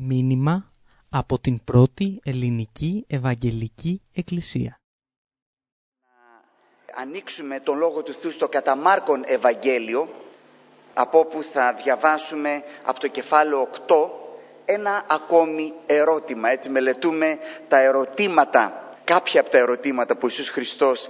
Μήνυμα από την πρώτη ελληνική Ευαγγελική Εκκλησία. Να ανοίξουμε τον Λόγο του Θεού στο κατά Μάρκον Ευαγγέλιο, από όπου θα διαβάσουμε από το κεφάλαιο 8 ένα ακόμη ερώτημα. Έτσι μελετούμε τα ερωτήματα, κάποια από τα ερωτήματα που Ιησούς Χριστός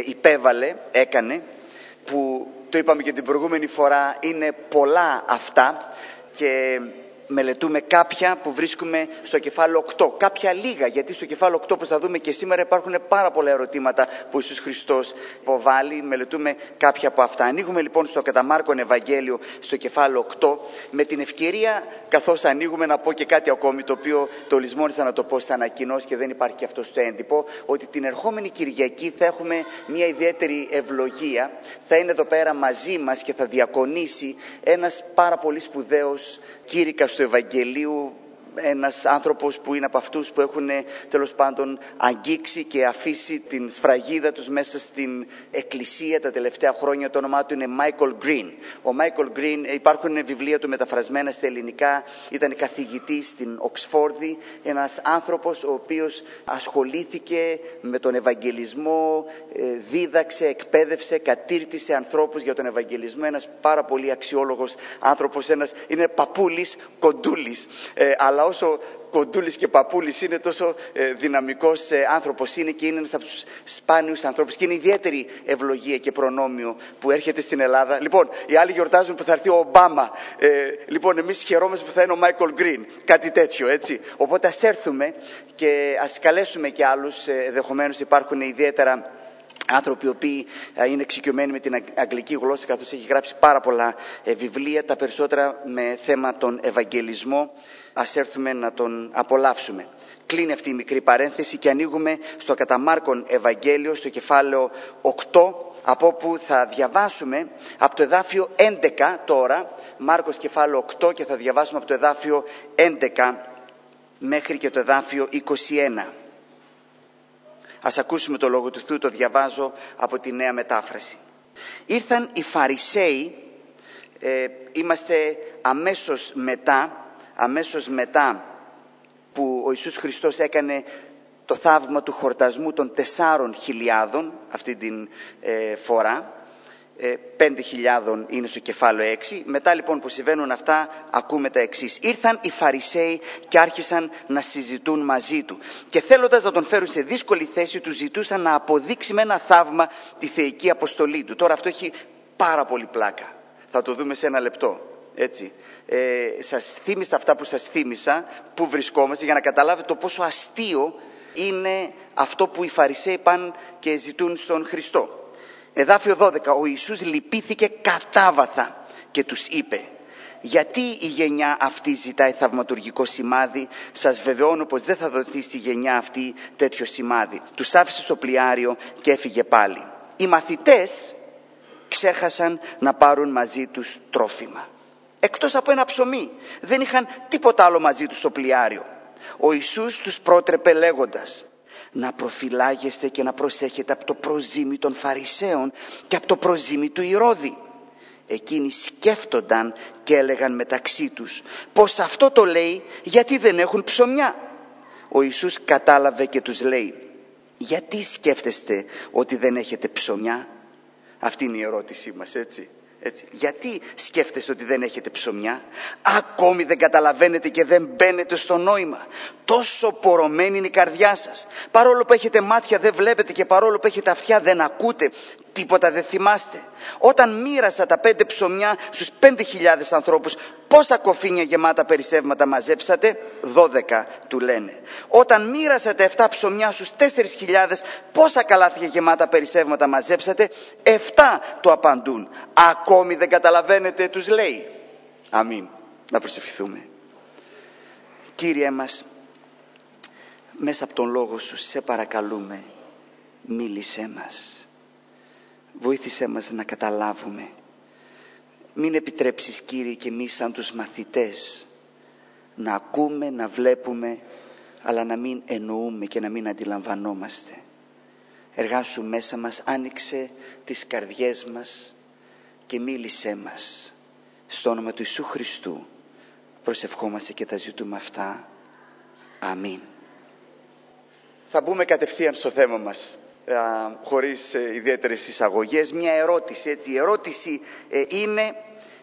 έκανε, που το είπαμε και την προηγούμενη φορά, είναι πολλά αυτά και μελετούμε κάποια που βρίσκουμε στο κεφάλαιο 8. Κάποια λίγα, γιατί στο κεφάλαιο 8, όπως θα δούμε και σήμερα, υπάρχουν πάρα πολλά ερωτήματα που Ιησούς Χριστός υποβάλλει. Μελετούμε κάποια από αυτά. Ανοίγουμε λοιπόν στο κατά Μάρκον Ευαγγέλιο στο κεφάλαιο 8. Με την ευκαιρία, καθώς ανοίγουμε, να πω και κάτι ακόμη, το οποίο το λησμόνισα να το πω σαν ανακοινώσεις και δεν υπάρχει και αυτό στο έντυπο, ότι την ερχόμενη Κυριακή θα έχουμε μια ιδιαίτερη ευλογία. Θα είναι εδώ πέρα μαζί μας και θα διακονήσει ένας πάρα πολύ σπουδαίος κήρυκας του Ευαγγελίου, ένας άνθρωπος που είναι από αυτούς που έχουν τέλος πάντων αγγίξει και αφήσει την σφραγίδα τους μέσα στην εκκλησία τα τελευταία χρόνια. Το όνομά του είναι Michael Green. Ο Michael Green, υπάρχουν βιβλία του μεταφρασμένα στα ελληνικά, ήταν καθηγητής στην Οξφόρδη, ένας άνθρωπος ο οποίος ασχολήθηκε με τον Ευαγγελισμό, δίδαξε, εκπαίδευσε, κατήρτισε ανθρώπους για τον Ευαγγελισμό, ένας πάρα πολύ αξιόλογος άνθρωπος, είναι παππούλης, κοντούλης, αλλά όσο κοντούλης και παππούλης είναι, τόσο δυναμικός άνθρωπος είναι και είναι ένας από τους σπάνιους ανθρώπους και είναι ιδιαίτερη ευλογία και προνόμιο που έρχεται στην Ελλάδα. Λοιπόν, οι άλλοι γιορτάζουν που θα έρθει ο Ομπάμα. Λοιπόν, εμείς χαιρόμαστε που θα είναι ο Μάικολ Γκριν. Κάτι τέτοιο, έτσι. Οπότε ας έρθουμε και ας καλέσουμε και άλλους. Ενδεχομένως υπάρχουν ιδιαίτερα άνθρωποι οι οποίοι είναι εξοικειωμένοι με την αγγλική γλώσσα, καθώς έχει γράψει πάρα πολλά βιβλία, τα περισσότερα με θέμα τον Ευαγγελισμό. Ας έρθουμε να τον απολαύσουμε. Κλείνει αυτή η μικρή παρένθεση και ανοίγουμε στο κατά Μάρκον Ευαγγέλιο, στο κεφάλαιο 8, από όπου θα διαβάσουμε από το εδάφιο 11 τώρα, Μάρκος κεφάλαιο 8, και θα διαβάσουμε από το εδάφιο 11 μέχρι και το εδάφιο 21. Ας ακούσουμε το Λόγο του Θεού, το διαβάζω από τη Νέα Μετάφραση. Ήρθαν οι Φαρισαίοι, είμαστε αμέσως μετά που ο Ιησούς Χριστός έκανε το θαύμα του χορτασμού των 4.000 αυτή την φορά. 5.000 είναι στο κεφάλαιο 6. Μετά λοιπόν που συμβαίνουν αυτά, ακούμε τα εξής. Ήρθαν οι Φαρισαίοι και άρχισαν να συζητούν μαζί του και θέλοντας να τον φέρουν σε δύσκολη θέση, του ζητούσαν να αποδείξει με ένα θαύμα τη θεϊκή αποστολή του. Τώρα αυτό έχει πάρα πολύ πλάκα. Θα το δούμε σε ένα λεπτό. Έτσι. Σας θύμισα αυτά που σας θύμισα, που βρισκόμαστε, για να καταλάβετε το πόσο αστείο είναι αυτό που οι Φαρισαίοι πάνε και ζητούν στον Χριστό. Εδάφιο 12. Ο Ιησούς λυπήθηκε κατάβαθα και τους είπε: γιατί η γενιά αυτή ζητάει θαυματουργικό σημάδι? Σας βεβαιώνω πως δεν θα δοθεί στη γενιά αυτή τέτοιο σημάδι. Τους άφησε στο πλοιάριο και έφυγε πάλι. Οι μαθητές ξέχασαν να πάρουν μαζί τους τρόφιμα. Εκτός από ένα ψωμί. Δεν είχαν τίποτα άλλο μαζί τους στο πλοιάριο. Ο Ιησούς τους πρότρεπε λέγοντας: να προφυλάγεστε και να προσέχετε από το προζύμι των Φαρισαίων και από το προζύμι του Ηρώδη. Εκείνοι σκέφτονταν και έλεγαν μεταξύ τους: πως αυτό το λέει γιατί δεν έχουν ψωμιά. Ο Ιησούς κατάλαβε και τους λέει: γιατί σκέφτεστε ότι δεν έχετε ψωμιά? Αυτή είναι η ερώτησή μας, έτσι. Γιατί σκέφτεστε ότι δεν έχετε ψωμιά? Ακόμη δεν καταλαβαίνετε και δεν μπαίνετε στο νόημα? Τόσο πορωμένη είναι η καρδιά σας. Παρόλο που έχετε μάτια δεν βλέπετε και παρόλο που έχετε αυτιά δεν ακούτε. Τίποτα δεν θυμάστε. Όταν μοίρασα τα 5 ψωμιά στους 5.000 ανθρώπους, πόσα κοφίνια γεμάτα περισσεύματα μαζέψατε? 12 του λένε. Όταν μοίρασα τα 7 ψωμιά στους 4.000, πόσα καλάθια γεμάτα περισσεύματα μαζέψατε? 7 του απαντούν. Ακόμη δεν καταλαβαίνετε, τους λέει. Αμήν. Να προσευχηθούμε. Κύριε μας, μέσα από τον Λόγο Σου σε παρακαλούμε, μίλησέ μας. Βοήθησέ μας να καταλάβουμε. Μην επιτρέψεις, Κύριε, και εμείς σαν τους μαθητές να ακούμε, να βλέπουμε, αλλά να μην εννοούμε και να μην αντιλαμβανόμαστε. Εργάσου μέσα μας, άνοιξε τις καρδιές μας και μίλησέ μας. Στο όνομα του Ιησού Χριστού. προσευχόμαστε και τα ζητούμε αυτά. Αμήν. Θα μπούμε κατευθείαν στο θέμα μας, χωρίς ιδιαίτερες εισαγωγές. Μια ερώτηση, έτσι. Η ερώτηση είναι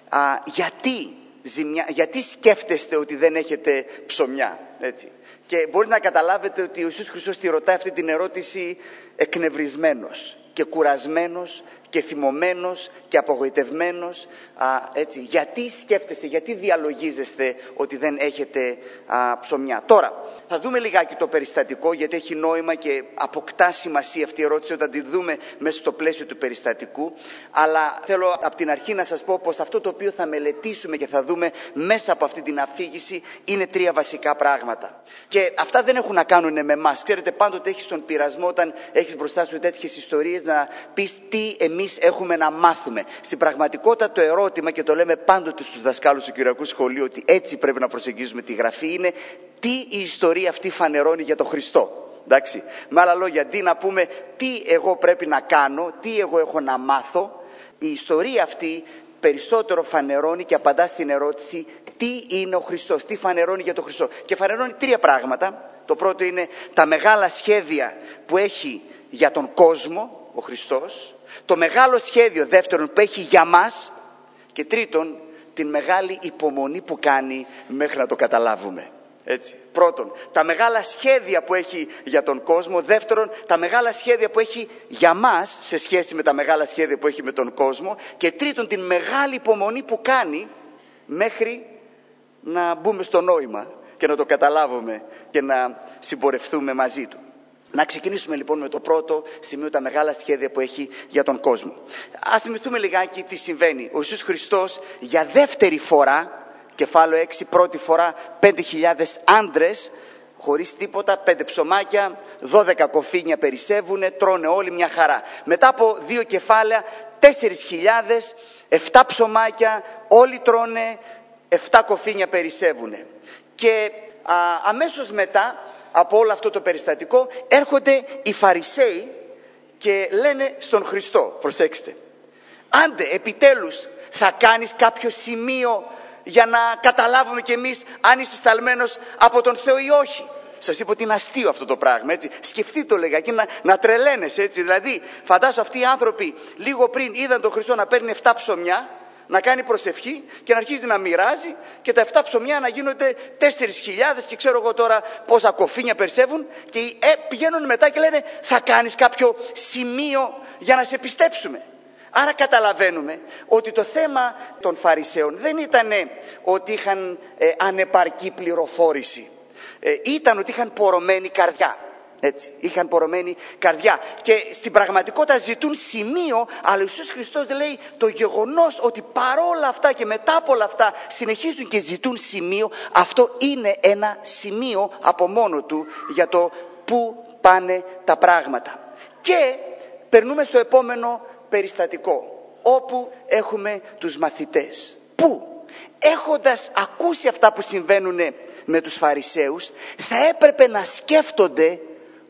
γιατί σκέφτεστε ότι δεν έχετε ψωμιά, έτσι. Και μπορείτε να καταλάβετε ότι ο Ιησούς Χριστός τη ρωτάει αυτή την ερώτηση εκνευρισμένος και κουρασμένος και θυμωμένος και απογοητευμένος, έτσι. Γιατί σκέφτεστε, γιατί διαλογίζεστε ότι δεν έχετε ψωμιά? Τώρα, θα δούμε λιγάκι το περιστατικό, γιατί έχει νόημα και αποκτά σημασία αυτή η ερώτηση όταν τη δούμε μέσα στο πλαίσιο του περιστατικού. Αλλά θέλω από την αρχή να σας πω πως αυτό το οποίο θα μελετήσουμε και θα δούμε μέσα από αυτή την αφήγηση είναι 3 βασικά πράγματα. Και αυτά δεν έχουν να κάνουν με εμάς. Ξέρετε, πάντοτε έχεις τον πειρασμό όταν έχεις μπροστά σου τέτοιες ιστορίες να πεις τι εμείς έχουμε να μάθουμε. Στην πραγματικότητα το ερώτημα, και το λέμε πάντοτε στους δασκάλους του Κυριακού Σχολείου, ότι έτσι πρέπει να προσεγγίζουμε τη Γραφή, είναι τι η ιστορία αυτή φανερώνει για τον Χριστό. Εντάξει. Με άλλα λόγια, αντί να πούμε τι εγώ πρέπει να κάνω, τι εγώ έχω να μάθω, η ιστορία αυτή περισσότερο φανερώνει και απαντά στην ερώτηση τι είναι ο Χριστός, τι φανερώνει για τον Χριστό. Και φανερώνει 3 πράγματα. Το πρώτο είναι τα μεγάλα σχέδια που έχει για τον κόσμο ο Χριστός, το μεγάλο σχέδιο δεύτερον που έχει για μας, και τρίτον την μεγάλη υπομονή που κάνει μέχρι να το καταλάβουμε. Έτσι. Πρώτον, τα μεγάλα σχέδια που έχει για τον κόσμο. Δεύτερον, τα μεγάλα σχέδια που έχει για μας σε σχέση με τα μεγάλα σχέδια που έχει με τον κόσμο. Και τρίτον, την μεγάλη υπομονή που κάνει μέχρι να μπούμε στο νόημα και να το καταλάβουμε και να συμπορευτούμε μαζί του. Να ξεκινήσουμε λοιπόν με το πρώτο σημείο, τα μεγάλα σχέδια που έχει για τον κόσμο. Ας θυμηθούμε λιγάκι τι συμβαίνει. Ο Ιησούς Χριστός για δεύτερη φορά, κεφάλαιο 6, πρώτη φορά 5.000 άντρες, χωρίς τίποτα, 5 ψωμάκια, 12 κοφίνια περισσεύουνε, τρώνε όλοι μια χαρά. Μετά από 2 κεφάλαια, 4.000, 7 ψωμάκια, όλοι τρώνε, 7 κοφίνια περισσεύουνε. Και αμέσως μετά από όλο αυτό το περιστατικό έρχονται οι Φαρισαίοι και λένε στον Χριστό, προσέξτε, άντε επιτέλους θα κάνεις κάποιο σημείο για να καταλάβουμε κι εμείς αν είσαι σταλμένος από τον Θεό ή όχι. Σας είπα ότι είναι αστείο αυτό το πράγμα, έτσι. Σκεφτείτε το λιγάκι, να τρελαίνεσαι, έτσι. Δηλαδή, φαντάσου αυτοί οι άνθρωποι λίγο πριν είδαν τον Χριστό να παίρνει 7 ψωμιά, να κάνει προσευχή και να αρχίζει να μοιράζει και τα 7 ψωμιά να γίνονται 4.000 και ξέρω εγώ τώρα πόσα κοφίνια περισσεύουν, και πηγαίνουν μετά και λένε θα κάνεις κάποιο σημείο για να σε πιστέψουμε. Άρα καταλαβαίνουμε ότι το θέμα των Φαρισαίων δεν ήταν ότι είχαν ανεπαρκή πληροφόρηση. Ήταν ότι είχαν πορωμένη καρδιά. Έτσι, είχαν πορωμένη καρδιά και στην πραγματικότητα ζητούν σημείο, αλλά ο Ιησούς Χριστός λέει το γεγονός ότι παρόλα αυτά και μετά από όλα αυτά συνεχίζουν και ζητούν σημείο, αυτό είναι ένα σημείο από μόνο του για το πού πάνε τα πράγματα. Και περνούμε στο επόμενο περιστατικό, όπου έχουμε τους μαθητές που έχοντας ακούσει αυτά που συμβαίνουν με τους Φαρισαίους θα έπρεπε να σκέφτονται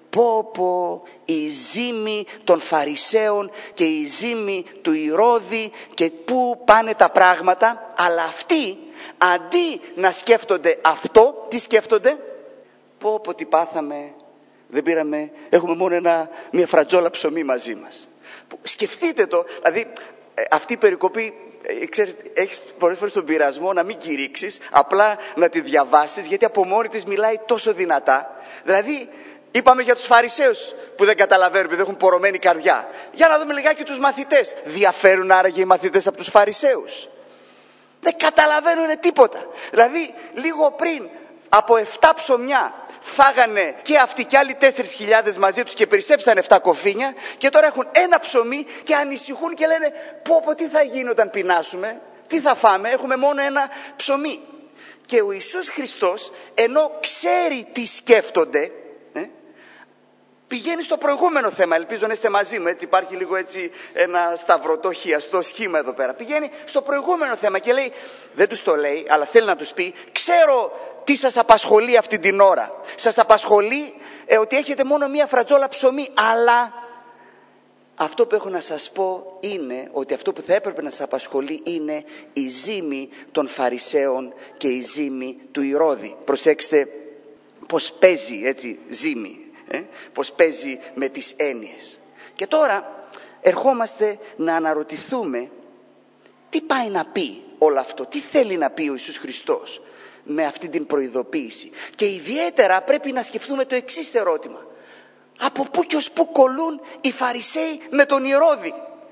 η ζήμη των Φαρισαίων και η ζήμη του Ηρώδη και πού πάνε τα πράγματα, αλλά αυτοί αντί να σκέφτονται αυτό, τι σκέφτονται? Τι πάθαμε, δεν πήραμε, έχουμε μόνο μια φρατζόλα ψωμί μαζί μας. Σκεφτείτε το, δηλαδή αυτή η περικοπή, ξέρετε, έχεις πολλές φορές τον πειρασμό να μην κηρύξεις, απλά να τη διαβάσεις, γιατί από μόνη της μιλάει τόσο δυνατά. Δηλαδή είπαμε για τους Φαρισαίους που δεν καταλαβαίνουν, επειδή έχουν πορωμένη καρδιά. Για να δούμε λιγάκι τους μαθητές. Διαφέρουν άραγε οι μαθητές από τους Φαρισαίους? Δεν καταλαβαίνουν τίποτα. Δηλαδή λίγο πριν από 7 ψωμιά φάγανε και αυτοί και άλλοι 4.000 μαζί τους και περισσέψαν 7 κοφίνια, και τώρα έχουν 1 ψωμί και ανησυχούν και λένε τι θα γίνει όταν πεινάσουμε, τι θα φάμε, έχουμε μόνο 1 ψωμί. Και ο Ιησούς Χριστός, ενώ ξέρει τι σκέφτονται, πηγαίνει στο προηγούμενο θέμα. Ελπίζω να είστε μαζί μου, έτσι υπάρχει λίγο έτσι ένα σταυρωτό χιαστό σχήμα εδώ πέρα. Πηγαίνει στο προηγούμενο θέμα και λέει, δεν τους το λέει, αλλά θέλει να τους πει, ξέρω τι σας απασχολεί αυτή την ώρα. Σας απασχολεί ότι έχετε μόνο μία φρατζόλα ψωμί, αλλά αυτό που έχω να σας πω είναι ότι αυτό που θα έπρεπε να σας απασχολεί είναι η ζήμη των Φαρισαίων και η ζήμη του Ηρώδη. Προσέξτε πώς παίζει έτσι ζήμη, πώς παίζει με τις έννοιες. Και τώρα ερχόμαστε να αναρωτηθούμε τι πάει να πει όλο αυτό, τι θέλει να πει ο Ιησούς Χριστός με αυτή την προειδοποίηση. Και ιδιαίτερα πρέπει να σκεφτούμε το εξής ερώτημα: από πού και ως πού κολλούν οι Φαρισαίοι με τον Ηρώδη?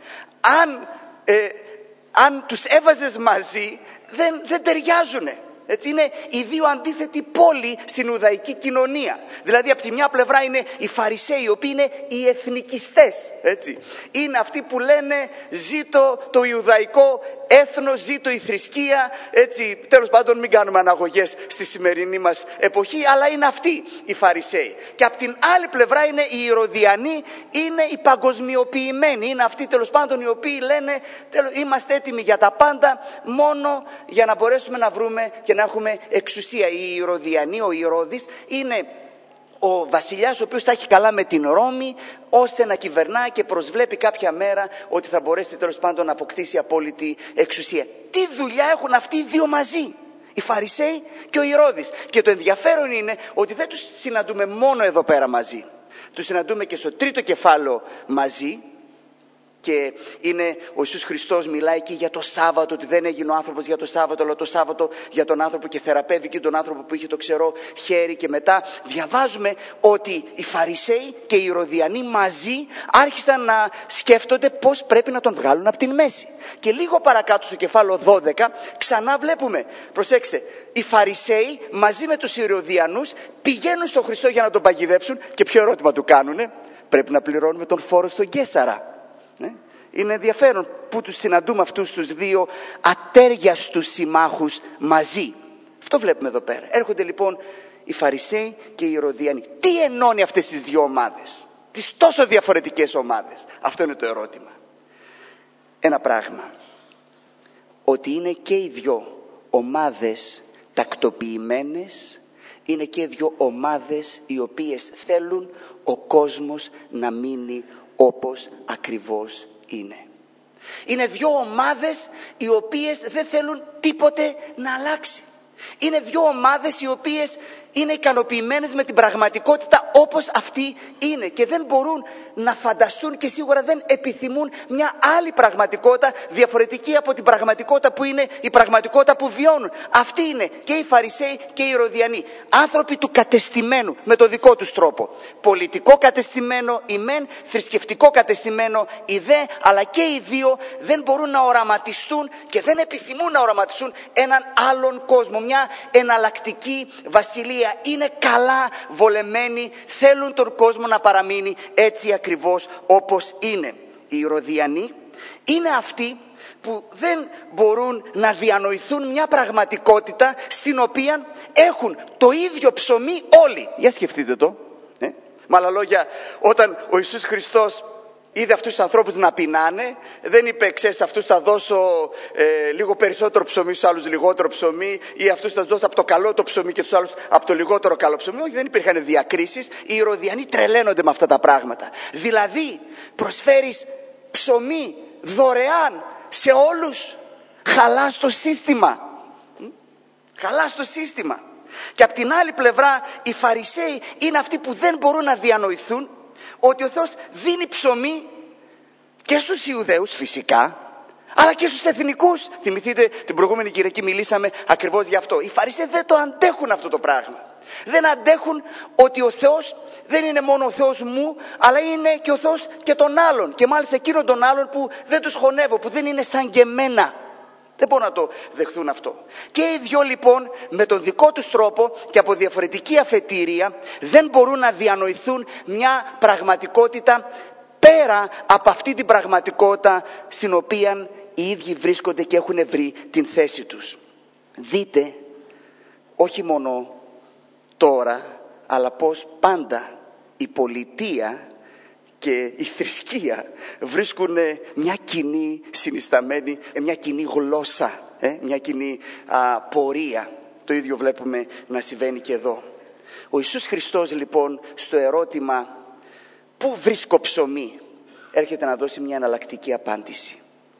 Αν τους έβαζες μαζί δεν ταιριάζουνε. Έτσι, είναι οι δύο αντίθετοι πόλοι στην Ιουδαϊκή κοινωνία. Δηλαδή από τη μια πλευρά είναι οι Φαρισαίοι, οι οποίοι είναι οι εθνικιστές. Έτσι. Είναι αυτοί που λένε ζήτω το Ιουδαϊκό έθνος, ζήτω η θρησκεία. Έτσι, τέλος πάντων μην κάνουμε αναγωγές στη σημερινή μας εποχή, αλλά είναι αυτοί οι Φαρισαίοι. Και από την άλλη πλευρά είναι οι Ηρωδιανοί, είναι οι παγκοσμιοποιημένοι. Είναι αυτοί τέλος πάντων οι οποίοι λένε είμαστε έτοιμοι για τα πάντα, μόνο για να μπορέσουμε να βρούμε και να έχουμε εξουσία. Οι Ηρωδιανοί, ο Ηρώδης, είναι ο βασιλιάς ο οποίος θα έχει καλά με την Ρώμη, ώστε να κυβερνάει και προσβλέπει κάποια μέρα ότι θα μπορέσει τέλος πάντων να αποκτήσει απόλυτη εξουσία. Τι δουλειά έχουν αυτοί οι δύο μαζί, οι Φαρισαίοι και ο Ηρώδης? Και το ενδιαφέρον είναι ότι δεν τους συναντούμε μόνο εδώ πέρα μαζί. Τους συναντούμε και στο τρίτο κεφάλαιο μαζί. Και είναι ο Ιησούς Χριστός μιλάει εκεί για το Σάββατο, ότι δεν έγινε ο άνθρωπος για το Σάββατο, αλλά το Σάββατο για τον άνθρωπο, και θεραπεύει και τον άνθρωπο που είχε το ξερό χέρι. Και μετά διαβάζουμε ότι οι Φαρισαίοι και οι Ηρωδιανοί μαζί άρχισαν να σκέφτονται πώς πρέπει να τον βγάλουν από την μέση. Και λίγο παρακάτω στο κεφάλαιο 12 ξανά βλέπουμε, προσέξτε, οι Φαρισαίοι μαζί με τους Ηρωδιανούς πηγαίνουν στον Χριστό για να τον παγιδέψουν, και ποιο ερώτημα του κάνουνε? Πρέπει να πληρώνουμε τον φόρο στον Καίσαρα. Είναι ενδιαφέρον που τους συναντούμε αυτούς τους δύο ατέριαστους συμμάχους μαζί. Αυτό βλέπουμε εδώ πέρα. Έρχονται λοιπόν οι Φαρισαίοι και οι Ηρωδιανοί. Τι ενώνει αυτές τις δύο ομάδες, τις τόσο διαφορετικές ομάδες? Αυτό είναι το ερώτημα. Ένα πράγμα, ότι είναι και οι δύο ομάδες τακτοποιημένες, είναι και οι δύο ομάδες οι οποίες θέλουν ο κόσμος να μείνει όπως ακριβώς είναι. Είναι δύο ομάδες οι οποίες δεν θέλουν τίποτε να αλλάξει. Είναι δύο ομάδες οι οποίες είναι ικανοποιημένες με την πραγματικότητα όπως αυτή είναι και δεν μπορούν να φανταστούν και σίγουρα δεν επιθυμούν μια άλλη πραγματικότητα διαφορετική από την πραγματικότητα που είναι η πραγματικότητα που βιώνουν. Αυτοί είναι και οι Φαρισαίοι και οι Ηρωδιανοί. Άνθρωποι του κατεστημένου με το δικό τους τρόπο. Πολιτικό κατεστημένο η μεν, θρησκευτικό κατεστημένο η δε, αλλά και οι δύο δεν μπορούν να οραματιστούν και δεν επιθυμούν να οραματιστούν έναν άλλον κόσμο, μια εναλλακτική βασιλεία. Είναι καλά βολεμένοι, θέλουν τον κόσμο να παραμείνει έτσι ακριβώς όπως είναι. Οι Ηρωδιανοί είναι αυτοί που δεν μπορούν να διανοηθούν μια πραγματικότητα στην οποία έχουν το ίδιο ψωμί όλοι. Για σκεφτείτε το. Με άλλα λόγια, όταν ο Ιησούς Χριστός είδε αυτούς τους ανθρώπους να πεινάνε, δεν είπε, ξέρεις, αυτούς θα δώσω λίγο περισσότερο ψωμί, στους άλλους λιγότερο ψωμί, ή αυτούς θα δώσω από το καλό το ψωμί και τους άλλους από το λιγότερο καλό ψωμί. Όχι, δεν υπήρχαν διακρίσεις. Οι Ηρωδιανοί τρελαίνονται με αυτά τα πράγματα. Δηλαδή, προσφέρεις ψωμί δωρεάν σε όλους, χαλάς το σύστημα. Χαλάς το σύστημα. Και από την άλλη πλευρά, οι Φαρισαίοι είναι αυτοί που δεν μπορούν να διανοηθούν ότι ο Θεός δίνει ψωμί και στους Ιουδαίους φυσικά, αλλά και στους εθνικούς. Θυμηθείτε την προηγούμενη Κυριακή μιλήσαμε ακριβώς γι' αυτό. Οι Φαρισαίοι δεν το αντέχουν αυτό το πράγμα. Δεν αντέχουν ότι ο Θεός δεν είναι μόνο ο Θεός μου, αλλά είναι και ο Θεός και των άλλων. Και μάλιστα εκείνων των άλλων που δεν τους χωνεύω, που δεν είναι σαν και εμένα. Δεν μπορούν να το δεχθούν αυτό. Και οι δυο λοιπόν με τον δικό τους τρόπο και από διαφορετική αφετηρία δεν μπορούν να διανοηθούν μια πραγματικότητα πέρα από αυτή την πραγματικότητα στην οποία οι ίδιοι βρίσκονται και έχουν βρει την θέση τους. Δείτε όχι μόνο τώρα, αλλά πως πάντα η πολιτεία και η θρησκεία βρίσκουν μια κοινή συνισταμένη, μια κοινή γλώσσα, μια κοινή πορεία. Το ίδιο βλέπουμε να συμβαίνει και εδώ. Ο Ιησούς Χριστός λοιπόν στο ερώτημα «Πού βρίσκω ψωμί?» έρχεται να δώσει μια εναλλακτική απάντηση.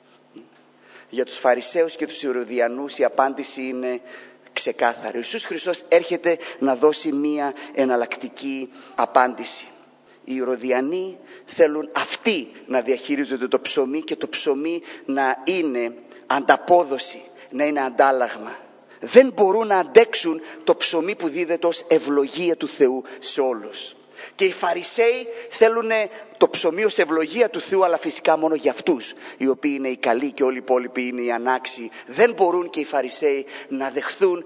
Για τους Φαρισαίους και τους Ηρωδιανούς η απάντηση είναι ξεκάθαρη. Ο Ιησούς Χριστός έρχεται να δώσει μια εναλλακτική απάντηση. Οι Ηρωδιανοί θέλουν αυτοί να διαχειρίζονται το ψωμί και το ψωμί να είναι ανταπόδοση, να είναι αντάλλαγμα. Δεν μπορούν να αντέξουν το ψωμί που δίδεται ως ευλογία του Θεού σε όλους. Και οι Φαρισαίοι θέλουν το ψωμί ως ευλογία του Θεού, αλλά φυσικά μόνο για αυτούς, οι οποίοι είναι οι καλοί και όλοι οι υπόλοιποι είναι οι ανάξιοι. Δεν μπορούν και οι Φαρισαίοι να δεχθούν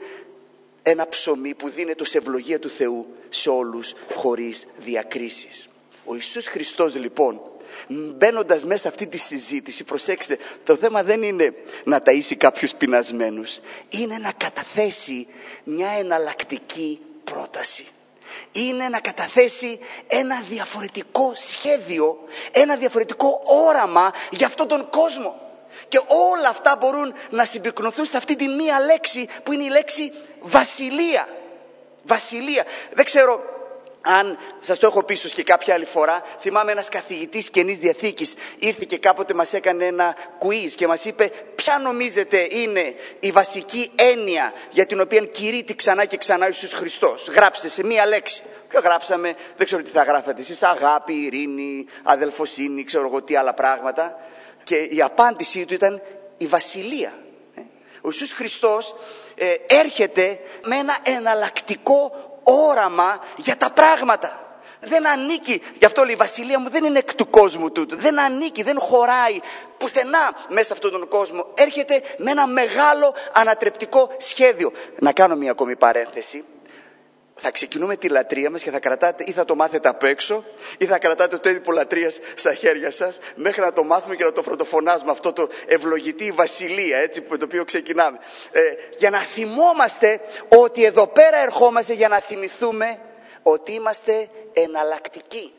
ένα ψωμί που δίνεται ως ευλογία του Θεού σε όλους χωρίς διακρίσεις. Ο Ιησούς Χριστός λοιπόν, μπαίνοντας μέσα αυτή τη συζήτηση, προσέξτε, το θέμα δεν είναι να ταΐσει κάποιους πεινασμένους, είναι να καταθέσει μια εναλλακτική πρόταση. Είναι να καταθέσει ένα διαφορετικό σχέδιο, ένα διαφορετικό όραμα για αυτόν τον κόσμο. Και όλα αυτά μπορούν να συμπυκνωθούν σε αυτή τη μία λέξη που είναι η λέξη βασιλεία. Βασιλεία. Δεν ξέρω αν σας το έχω πει ίσως και κάποια άλλη φορά. Θυμάμαι ένας καθηγητής Καινής Διαθήκης ήρθε και κάποτε μας έκανε ένα quiz και μας είπε ποια νομίζετε είναι η βασική έννοια για την οποία κηρύττει ξανά και ξανά ο Ιησούς Χριστός. Γράψτε σε μία λέξη. Και γράψαμε, δεν ξέρω τι θα γράφετε εσείς, αγάπη, ειρήνη, αδελφοσύνη, ξέρω εγώ τι άλλα πράγματα. Και η απάντησή του ήταν η βασιλεία. Ο Ιησούς Χριστός έρχεται με ένα εναλλακτικό όραμα για τα πράγματα. Δεν ανήκει, γι' αυτό λέει η βασιλεία μου δεν είναι εκ του κόσμου τούτου. Δεν ανήκει, δεν χωράει πουθενά μέσα σε αυτόν τον κόσμο. Έρχεται με ένα μεγάλο ανατρεπτικό σχέδιο. Να κάνω μια ακόμη παρένθεση. Θα ξεκινούμε τη λατρεία μας και θα κρατάτε, ή θα το μάθετε απ' έξω, ή θα κρατάτε το έντυπο λατρείας στα χέρια σας, μέχρι να το μάθουμε και να το πρωτοφωνάζουμε, αυτό το ευλογητή βασιλεία, έτσι, με το οποίο ξεκινάμε. Για να θυμόμαστε ότι εδώ πέρα ερχόμαστε για να θυμηθούμε ότι είμαστε εναλλακτικοί.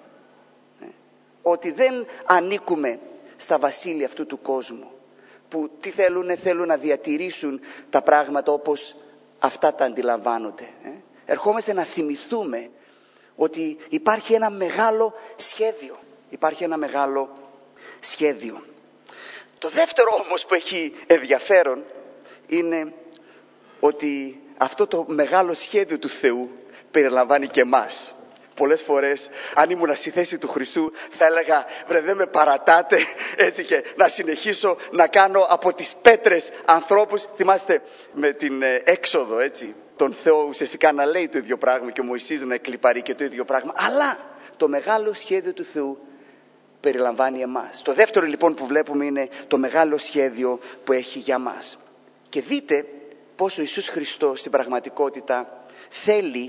Ότι δεν ανήκουμε στα βασίλεια αυτού του κόσμου, που τι θέλουν να διατηρήσουν τα πράγματα όπως αυτά τα αντιλαμβάνονται. Ερχόμαστε να θυμηθούμε ότι υπάρχει ένα μεγάλο σχέδιο. Υπάρχει ένα μεγάλο σχέδιο. Το δεύτερο όμως που έχει ενδιαφέρον είναι ότι αυτό το μεγάλο σχέδιο του Θεού περιλαμβάνει και εμάς. Πολλές φορές, αν ήμουν στη θέση του Χριστού, θα έλεγα βρε δεν με παρατάτε έτσι και να συνεχίσω να κάνω από τις πέτρες ανθρώπους. Θυμάστε με την έξοδο έτσι, τον Θεό ουσιαστικά να λέει το ίδιο πράγμα και ο Μωυσής να εκλιπαρεί και το ίδιο πράγμα. Αλλά το μεγάλο σχέδιο του Θεού περιλαμβάνει εμάς. Το δεύτερο λοιπόν που βλέπουμε είναι το μεγάλο σχέδιο που έχει για μας. Και δείτε πώς ο Ιησούς Χριστός στην πραγματικότητα θέλει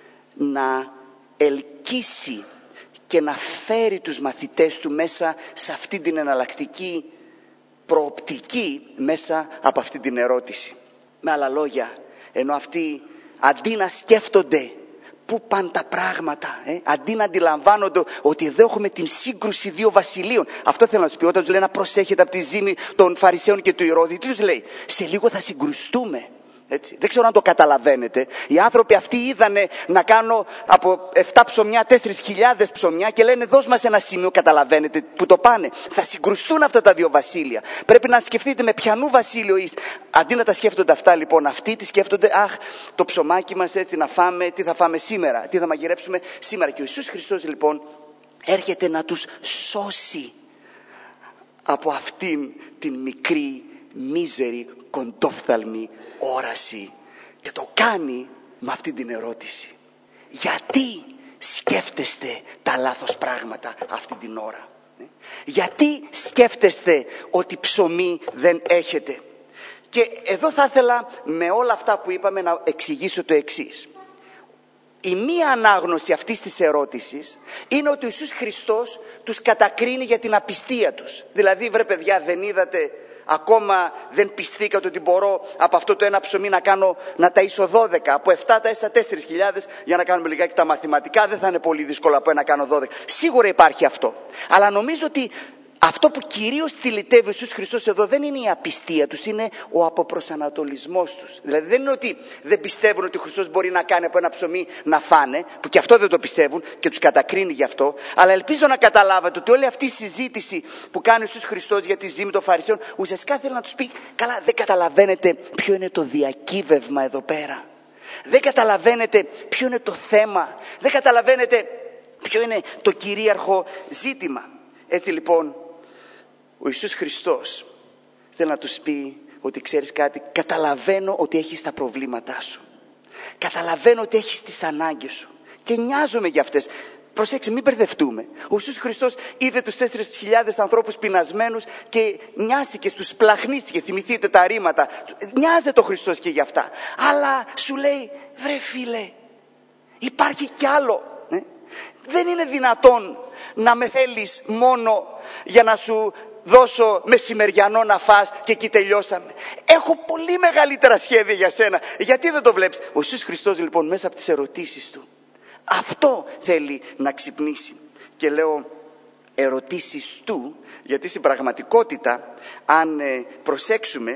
να ελκύσει και να φέρει τους μαθητές του μέσα σε αυτή την εναλλακτική προοπτική, μέσα από αυτή την ερώτηση. Με άλλα λόγια, ενώ αυτοί αντί να σκέφτονται πού πάνε τα πράγματα, αντί να αντιλαμβάνονται ότι εδώ έχουμε την σύγκρουση δύο βασιλείων. Αυτό θέλω να τους πει όταν τους λέει να προσέχετε από τη ζήμη των Φαρισαίων και του Ηρώδη. Τι τους λέει? Σε λίγο θα συγκρουστούμε. Έτσι. Δεν ξέρω αν το καταλαβαίνετε. Οι άνθρωποι αυτοί είδανε να κάνω από 7 ψωμιά 4.000 ψωμιά και λένε δώσ' μας ένα σημείο, καταλαβαίνετε που το πάνε. Θα συγκρουστούν αυτά τα δύο βασίλεια. Πρέπει να σκεφτείτε με ποιανού βασίλειο είσαι. Αντί να τα σκέφτονται αυτά λοιπόν, αυτοί τι σκέφτονται, αχ το ψωμάκι μας έτσι να φάμε, τι θα φάμε σήμερα, τι θα μαγειρέψουμε σήμερα. Και ο Ιησούς Χριστός λοιπόν έρχεται να τους σώσει από αυτήν την μικρή, μίζερη, κοντόφθαλμη όραση και το κάνει με αυτή την ερώτηση. Γιατί σκέφτεστε τα λάθος πράγματα αυτή την ώρα? Γιατί σκέφτεστε ότι ψωμί δεν έχετε? Και εδώ θα ήθελα με όλα αυτά που είπαμε να εξηγήσω το εξής. Η μία ανάγνωση αυτής της ερώτησης είναι ότι ο Ιησούς Χριστός τους κατακρίνει για την απιστία τους. Δηλαδή βρε παιδιά, δεν είδατε, ακόμα δεν πιστήκατε ότι μπορώ από αυτό το ένα ψωμί να ταΐσω 12, από 7 ταΐσα 4.000, για να κάνουμε λιγάκι τα μαθηματικά, δεν θα είναι πολύ δύσκολο από ένα κάνω 12. Σίγουρα υπάρχει αυτό. Αλλά νομίζω ότι αυτό που κυρίως στυλιτεύει ο Ιησούς Χριστός εδώ δεν είναι η απιστία τους, είναι ο αποπροσανατολισμός τους. Δηλαδή δεν είναι ότι δεν πιστεύουν ότι ο Χριστός μπορεί να κάνει από ένα ψωμί να φάνε, που και αυτό δεν το πιστεύουν και τους κατακρίνει γι' αυτό, αλλά ελπίζω να καταλάβατε ότι όλη αυτή η συζήτηση που κάνει ο Ιησούς Χριστός για τη ζήμη των Φαρισαίων, ουσιαστικά θέλει να τους πει, καλά, δεν καταλαβαίνετε ποιο είναι το διακύβευμα εδώ πέρα. Δεν καταλαβαίνετε ποιο είναι το θέμα. Δεν καταλαβαίνετε ποιο είναι το κυρίαρχο ζήτημα. Έτσι λοιπόν, ο Ιησούς Χριστός θέλει να τους πει ότι ξέρεις κάτι, καταλαβαίνω ότι έχεις τα προβλήματά σου. Καταλαβαίνω ότι έχεις τις ανάγκες σου και νοιάζομαι για αυτές. Προσέξτε, μην μπερδευτούμε. Ο Ιησούς Χριστός είδε τους 4.000 ανθρώπους πεινασμένους και νοιάστηκε, τους πλαχνίστηκε. Θυμηθείτε τα ρήματα. Νοιάζεται ο Χριστός και για αυτά. Αλλά σου λέει, βρε φίλε, υπάρχει κι άλλο. Δεν είναι δυνατόν να με θέλεις μόνο για να σου δώσω μεσημεριανό να φας και εκεί τελειώσαμε. Έχω πολύ μεγαλύτερα σχέδια για σένα. Γιατί δεν το βλέπεις? Ο Ιησούς Χριστός λοιπόν μέσα από τις ερωτήσεις του αυτό θέλει να ξυπνήσει. Και λέω ερωτήσεις του, γιατί στην πραγματικότητα αν προσέξουμε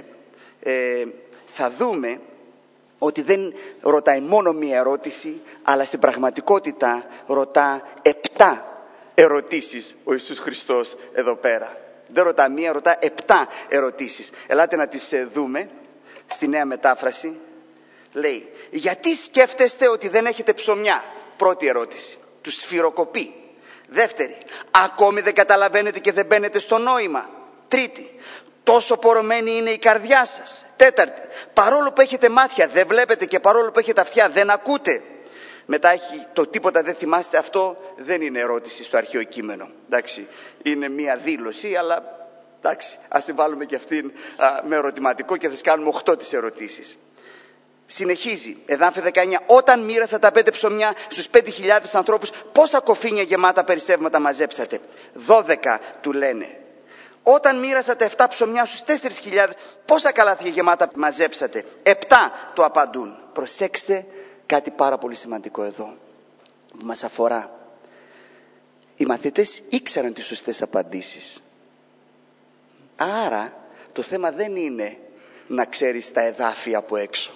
θα δούμε ότι δεν ρωτάει μόνο μία ερώτηση, αλλά στην πραγματικότητα ρωτά 7 ερωτήσεις ο Ιησούς Χριστός εδώ πέρα. Δεν ρωτά μία, ρωτά 7 ερωτήσεις. Ελάτε να τις δούμε στη Νέα Μετάφραση. Λέει, γιατί σκέφτεστε ότι δεν έχετε ψωμιά? Πρώτη ερώτηση. Τους σφυροκοπεί. Δεύτερη, ακόμη δεν καταλαβαίνετε και δεν μπαίνετε στο νόημα? Τρίτη, τόσο πορωμένη είναι η καρδιά σας? Τέταρτη, παρόλο που έχετε μάτια δεν βλέπετε και παρόλο που έχετε αυτιά δεν ακούτε? Μετά έχει το τίποτα δεν θυμάστε, αυτό δεν είναι ερώτηση στο αρχαίο κείμενο. Εντάξει, είναι μία δήλωση, αλλά εντάξει, ας την βάλουμε και αυτήν με ερωτηματικό και θα κάνουμε 8 τις ερωτήσεις. Συνεχίζει, εδάφιο 19, όταν μοίρασα τα 5 ψωμιά στους 5.000 ανθρώπους, πόσα κοφίνια γεμάτα περισσεύματα μαζέψατε? 12 του λένε. Όταν μοίρασα τα 7 ψωμιά στους 4.000, πόσα καλάθια γεμάτα μαζέψατε? 7 το απαντούν. Προσέξτε κάτι πάρα πολύ σημαντικό εδώ που μας αφορά. Οι μαθητές ήξεραν τις σωστές απαντήσεις. Άρα το θέμα δεν είναι να ξέρεις τα εδάφια από έξω.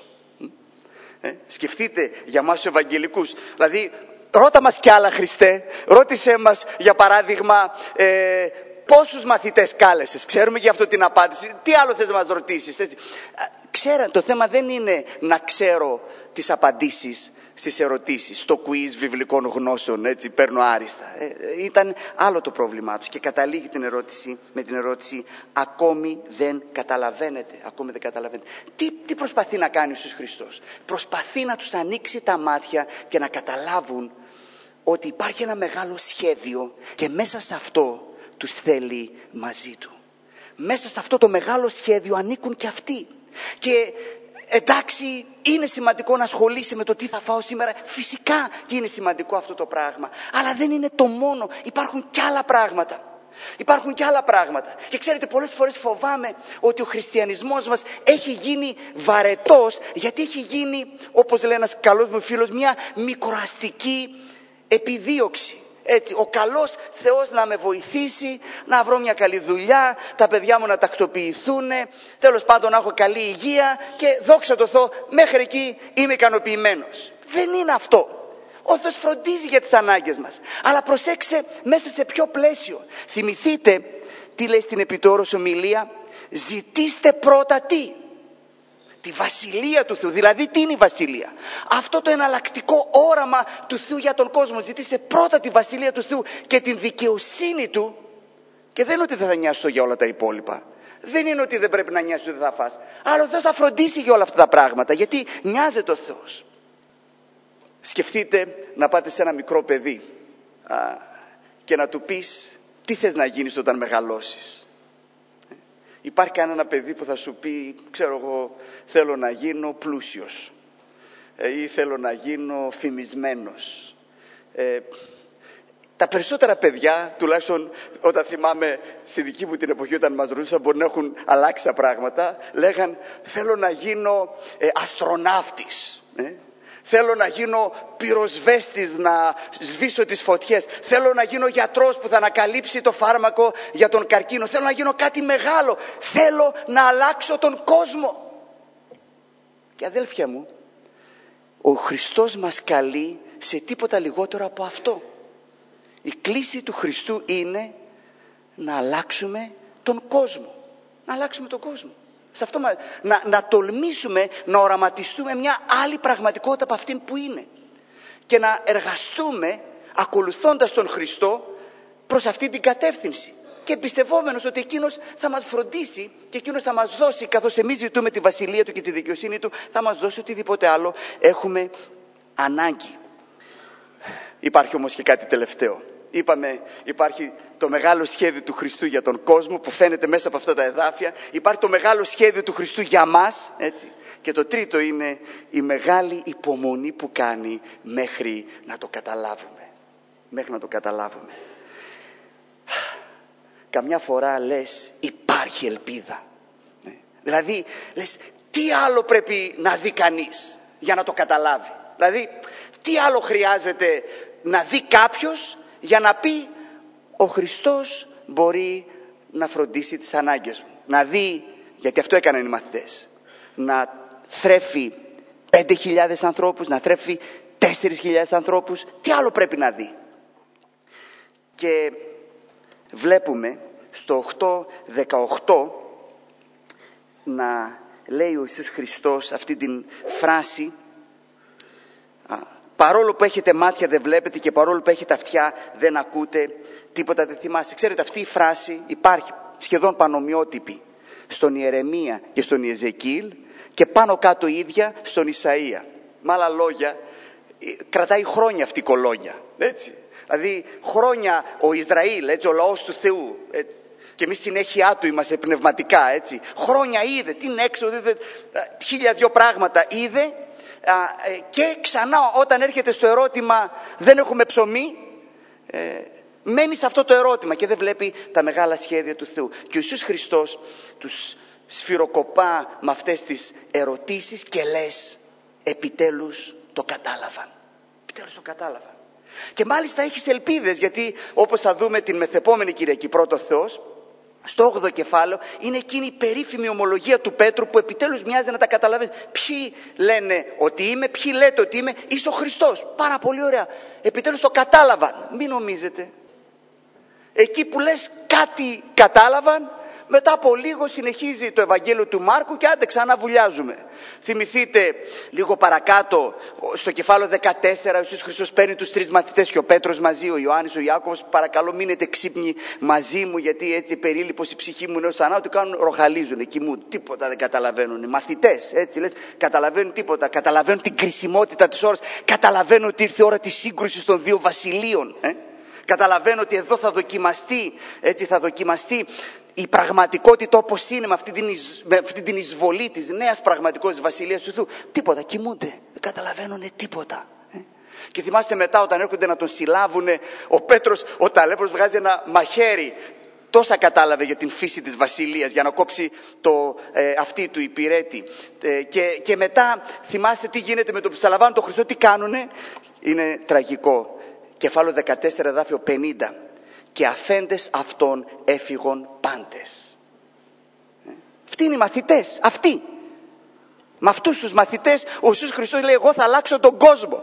Σκεφτείτε για μας τους Ευαγγελικούς. Δηλαδή ρώτα μας κι άλλα, Χριστέ. Ρώτησέ μας για παράδειγμα πόσους μαθητές κάλεσες? Ξέρουμε για αυτό την απάντηση. Τι άλλο θες να μας ρωτήσεις? Έτσι. Ξέραν, το θέμα δεν είναι να ξέρω τις απαντήσεις στις ερωτήσεις, στο quiz βιβλικών γνώσεων, έτσι παίρνω άριστα. Ήταν άλλο το πρόβλημά τους και καταλήγει με την ερώτηση ακόμη δεν καταλαβαίνετε? Ακόμη δεν καταλαβαίνετε. Τι προσπαθεί να κάνει ο Ιησούς Χριστός? Προσπαθεί να τους ανοίξει τα μάτια και να καταλάβουν ότι υπάρχει ένα μεγάλο σχέδιο και μέσα σε αυτό τους θέλει μαζί του. Μέσα σε αυτό το μεγάλο σχέδιο ανήκουν και αυτοί. Και εντάξει, είναι σημαντικό να ασχολείσαι με το τι θα φάω σήμερα. Φυσικά και είναι σημαντικό αυτό το πράγμα. Αλλά δεν είναι το μόνο. Υπάρχουν κι άλλα πράγματα. Υπάρχουν κι άλλα πράγματα. Και ξέρετε, πολλές φορές φοβάμαι ότι ο χριστιανισμός μας έχει γίνει βαρετός, γιατί έχει γίνει, όπως λέει ένας καλός μου φίλος, μια μικροαστική επιδίωξη. Έτσι, ο καλός Θεός να με βοηθήσει, να βρω μια καλή δουλειά, τα παιδιά μου να τακτοποιηθούν, τέλος πάντων να έχω καλή υγεία και δόξα τω Θεώ, μέχρι εκεί είμαι ικανοποιημένος. Δεν είναι αυτό. Ο Θεός φροντίζει για τις ανάγκες μας. Αλλά προσέξτε μέσα σε ποιο πλαίσιο. Θυμηθείτε τι λέει στην επιτόρος ομιλία? Ζητήστε πρώτα τι? Τη βασιλεία του Θεού. Δηλαδή τι είναι η βασιλεία? Αυτό το εναλλακτικό όραμα του Θεού για τον κόσμο. Ζητήστε πρώτα τη βασιλεία του Θεού και την δικαιοσύνη του. Και δεν είναι ότι δεν θα νοιάσω για όλα τα υπόλοιπα. Δεν είναι ότι δεν πρέπει να νοιάσει ότι δεν θα φας. Αλλά ο Θεός θα φροντίσει για όλα αυτά τα πράγματα. Γιατί νοιάζεται ο Θεός. Σκεφτείτε να πάτε σε ένα μικρό παιδί και να του πεις τι θες να γίνεις όταν μεγαλώσεις. Υπάρχει κανένα παιδί που θα σου πει, ξέρω εγώ, θέλω να γίνω πλούσιος ή θέλω να γίνω φημισμένος. Τα περισσότερα παιδιά, τουλάχιστον όταν θυμάμαι στη δική μου την εποχή όταν μας ρωτούσαν, μπορεί να έχουν αλλάξει τα πράγματα, λέγαν θέλω να γίνω αστροναύτης, Θέλω να γίνω πυροσβέστης, να σβήσω τις φωτιές. Θέλω να γίνω γιατρός που θα ανακαλύψει το φάρμακο για τον καρκίνο. Θέλω να γίνω κάτι μεγάλο. Θέλω να αλλάξω τον κόσμο. Και αδέλφια μου, ο Χριστός μας καλεί σε τίποτα λιγότερο από αυτό. Η κλήση του Χριστού είναι να αλλάξουμε τον κόσμο. Να αλλάξουμε τον κόσμο. Σε αυτό, να τολμήσουμε να οραματιστούμε μια άλλη πραγματικότητα από αυτήν που είναι. Και να εργαστούμε ακολουθώντας τον Χριστό προς αυτή την κατεύθυνση. Και εμπιστευόμενος ότι εκείνος θα μας φροντίσει και εκείνος θα μας δώσει, καθώς εμείς ζητούμε τη βασιλεία του και τη δικαιοσύνη του, θα μας δώσει οτιδήποτε άλλο έχουμε ανάγκη. Υπάρχει όμως και κάτι τελευταίο. Είπαμε, υπάρχει το μεγάλο σχέδιο του Χριστού για τον κόσμο που φαίνεται μέσα από αυτά τα εδάφια. Υπάρχει το μεγάλο σχέδιο του Χριστού για μας, έτσι. Και το τρίτο είναι η μεγάλη υπομονή που κάνει μέχρι να το καταλάβουμε. Μέχρι να το καταλάβουμε. Καμιά φορά λες υπάρχει ελπίδα. Δηλαδή λες τι άλλο πρέπει να δει κανείς για να το καταλάβει. Δηλαδή τι άλλο χρειάζεται να δει κάποιος για να πει ο Χριστός μπορεί να φροντίσει τις ανάγκες μου. Να δει, γιατί αυτό έκαναν οι μαθητές, να θρέφει 5.000 ανθρώπους, να θρέφει 4.000 ανθρώπους. Τι άλλο πρέπει να δει? Και βλέπουμε στο 8:18 να λέει ο Ιησούς Χριστός αυτή την φράση: παρόλο που έχετε μάτια δεν βλέπετε και παρόλο που έχετε αυτιά δεν ακούτε, τίποτα δεν θυμάστε. Ξέρετε, αυτή η φράση υπάρχει σχεδόν πανομοιότυπη στον Ιερεμία και στον Ιεζεκίηλ και πάνω κάτω ίδια στον Ισαΐα. Με άλλα λόγια, κρατάει χρόνια αυτή η κολόνια, έτσι. Δηλαδή χρόνια ο Ισραήλ, έτσι, ο λαός του Θεού, έτσι. Και εμείς συνέχεια του είμαστε πνευματικά, έτσι. Χρόνια είδε την έξοδο, είδε 1002 πράγματα είδε. Και ξανά όταν έρχεται στο ερώτημα δεν έχουμε ψωμί, μένει σε αυτό το ερώτημα και δεν βλέπει τα μεγάλα σχέδια του Θεού. Και ο Ιησούς Χριστός τους σφυροκοπά με αυτές τις ερωτήσεις και λες επιτέλους το κατάλαβαν. Επιτέλους το κατάλαβαν. Και μάλιστα έχεις ελπίδες, γιατί όπως θα δούμε την μεθεπόμενη Κυριακή πρώτο Θεός, στο 8ο κεφάλαιο είναι εκείνη η περίφημη ομολογία του Πέτρου που επιτέλους μοιάζει να τα καταλαβαίνει. Ποιοι λένε ότι είμαι, ποιοι λέτε ότι είμαι, είσαι ο Χριστός. Πάρα πολύ ωραία. Επιτέλους το κατάλαβαν. Μην νομίζετε. Εκεί που λες κάτι κατάλαβαν, μετά από λίγο συνεχίζει το Ευαγγέλιο του Μάρκου και άντε ξανά βουλιάζουμε. Θυμηθείτε λίγο παρακάτω στο κεφάλαιο 14 ο Ιησούς Χριστός παίρνει τους 3 μαθητές και ο Πέτρος μαζί, ο Ιωάννης, ο Ιάκωβος. Παρακαλώ μείνετε ξύπνοι μαζί μου, γιατί έτσι περίληπος η ψυχή μου είναι ως θανάτου. Κάνουν, ροχαλίζουν, κοιμούν, τίποτα δεν καταλαβαίνουν. Οι μαθητές, έτσι λες, καταλαβαίνουν τίποτα. Καταλαβαίνουν την κρισιμότητα της ώρας. Καταλαβαίνουν ότι ήρθε η ώρα της σύγκρουσης των 2 βασιλείων. Καταλαβαίνω ότι εδώ θα δοκιμαστεί, έτσι, θα δοκιμαστεί η πραγματικότητα όπως είναι, με αυτή την εισβολή της νέας πραγματικότητας της Βασιλείας του Θεού. Τίποτα, κοιμούνται, δεν καταλαβαίνουν τίποτα. Και θυμάστε μετά όταν έρχονται να τον συλλάβουν, ο Πέτρος, ο ταλέπορος, βγάζει ένα μαχαίρι. Τόσα κατάλαβε για την φύση της Βασιλείας, για να κόψει αυτή του υπηρέτη. Και μετά θυμάστε τι γίνεται με το που συλλαμβάνουν τον Χριστό, τι κάνουνε. Είναι τραγικό. Κεφάλαιο 14, εδάφιο 50. Και αφέντες αυτών έφυγον πάντες. Αυτοί είναι οι μαθητές. Αυτοί. Με αυτούς τους μαθητές ο Ιησούς Χριστός λέει: εγώ θα αλλάξω τον κόσμο.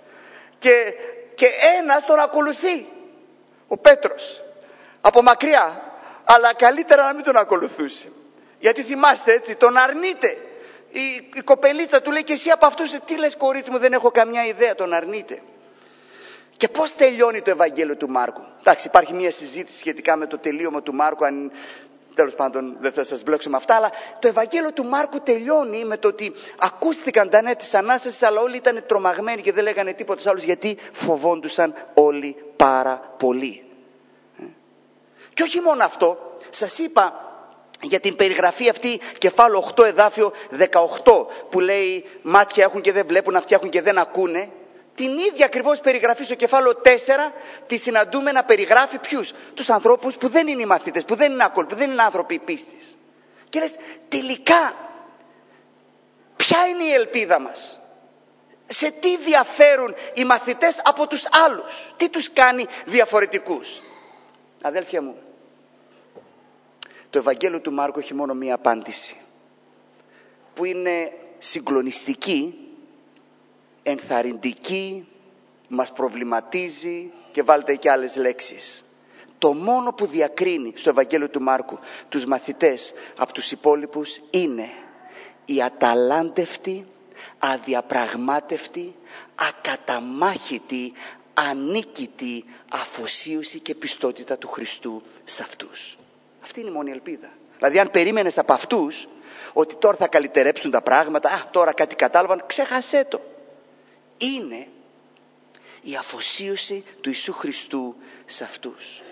Και ένας τον ακολουθεί. Ο Πέτρος. Από μακριά. Αλλά καλύτερα να μην τον ακολουθούσε. Γιατί θυμάστε, έτσι, τον αρνείται. Η κοπελίτσα του λέει: και εσύ από αυτούς τι λες, κορίτσι μου, δεν έχω καμιά ιδέα. Τον αρνείται. Και πώς τελειώνει το Ευαγγέλιο του Μάρκου? Εντάξει, υπάρχει μια συζήτηση σχετικά με το τελείωμα του Μάρκου, αν τέλος πάντων δεν θα σας μπλέξω με αυτά, αλλά το Ευαγγέλιο του Μάρκου τελειώνει με το ότι ακούστηκαν τα νέα της Ανάστασης, αλλά όλοι ήταν τρομαγμένοι και δεν λέγανε τίποτα άλλους, γιατί φοβόντουσαν όλοι πάρα πολύ. Και όχι μόνο αυτό, σας είπα για την περιγραφή αυτή, κεφάλαιο 8, εδάφιο 18, που λέει μάτια έχουν και δεν βλέπουν, αυτιά έχουν και δεν ακούνε. Την ίδια ακριβώς περιγραφή στο κεφάλαιο 4 τη συναντούμε να περιγράφει ποιους? Τους ανθρώπους που δεν είναι οι μαθητές, που δεν είναι άκολοι, που δεν είναι άνθρωποι πίστης. Και λες, τελικά ποια είναι η ελπίδα μας? Σε τι διαφέρουν οι μαθητές από τους άλλους? Τι τους κάνει διαφορετικούς? Αδέλφια μου, το Ευαγγέλιο του Μάρκου έχει μόνο μία απάντηση, που είναι συγκλονιστική, ενθαρρυντική, μας προβληματίζει και βάλτε και άλλες λέξεις. Το μόνο που διακρίνει στο Ευαγγέλιο του Μάρκου τους μαθητές από τους υπόλοιπους είναι η αταλάντευτη, αδιαπραγμάτευτη, ακαταμάχητη, ανίκητη αφοσίωση και πιστότητα του Χριστού σε αυτούς. Αυτή είναι η μόνη ελπίδα. Δηλαδή αν περίμενες από αυτούς ότι τώρα θα καλυτερέψουν τα πράγματα, τώρα κάτι κατάλαβαν, ξέχασέ το. Είναι η αφοσίωση του Ιησού Χριστού σε αυτούς.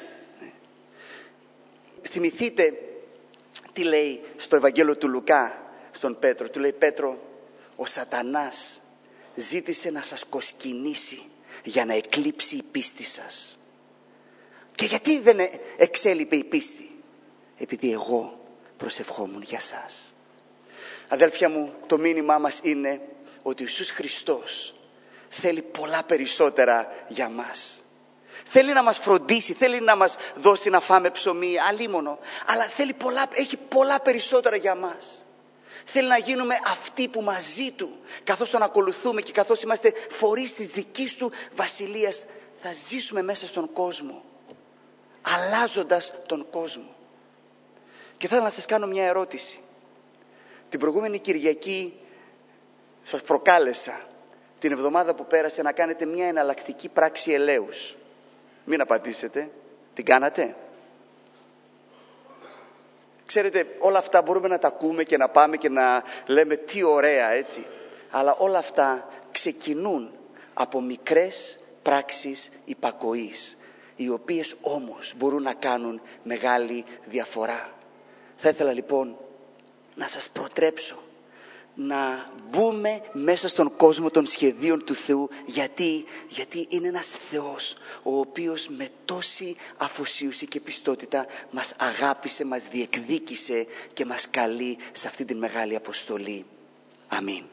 Θυμηθείτε τι λέει στο Ευαγγέλιο του Λουκά στον Πέτρο. Του λέει: Πέτρο, ο σατανάς ζήτησε να σας κοσκινήσει για να εκλείψει η πίστη σας. Και γιατί δεν εξέλιπε η πίστη? Επειδή εγώ προσευχόμουν για σας. Αδέλφια μου, το μήνυμά μας είναι ότι ο Ιησούς Χριστός θέλει πολλά περισσότερα για μας. Θέλει να μας φροντίσει, θέλει να μας δώσει να φάμε ψωμί, αλίμονο, αλλά έχει πολλά περισσότερα για μας. Θέλει να γίνουμε αυτοί που μαζί Του, καθώς Τον ακολουθούμε και καθώς είμαστε φορείς της δικής Του βασιλείας, θα ζήσουμε μέσα στον κόσμο, αλλάζοντας τον κόσμο. Και θέλω να σας κάνω μια ερώτηση. Την προηγούμενη Κυριακή σας προκάλεσα, την εβδομάδα που πέρασε, να κάνετε μια εναλλακτική πράξη ελέους. Μην απαντήσετε. Την κάνατε? Ξέρετε, όλα αυτά μπορούμε να τα ακούμε και να πάμε και να λέμε τι ωραία, έτσι. Αλλά όλα αυτά ξεκινούν από μικρές πράξεις υπακοής, οι οποίες όμως μπορούν να κάνουν μεγάλη διαφορά. Θα ήθελα λοιπόν να σας προτρέψω να μπούμε μέσα στον κόσμο των σχεδίων του Θεού. Γιατί είναι ένας Θεός ο οποίος με τόση αφοσίωση και πιστότητα μας αγάπησε, μας διεκδίκησε και μας καλεί σε αυτή την μεγάλη αποστολή. Αμήν.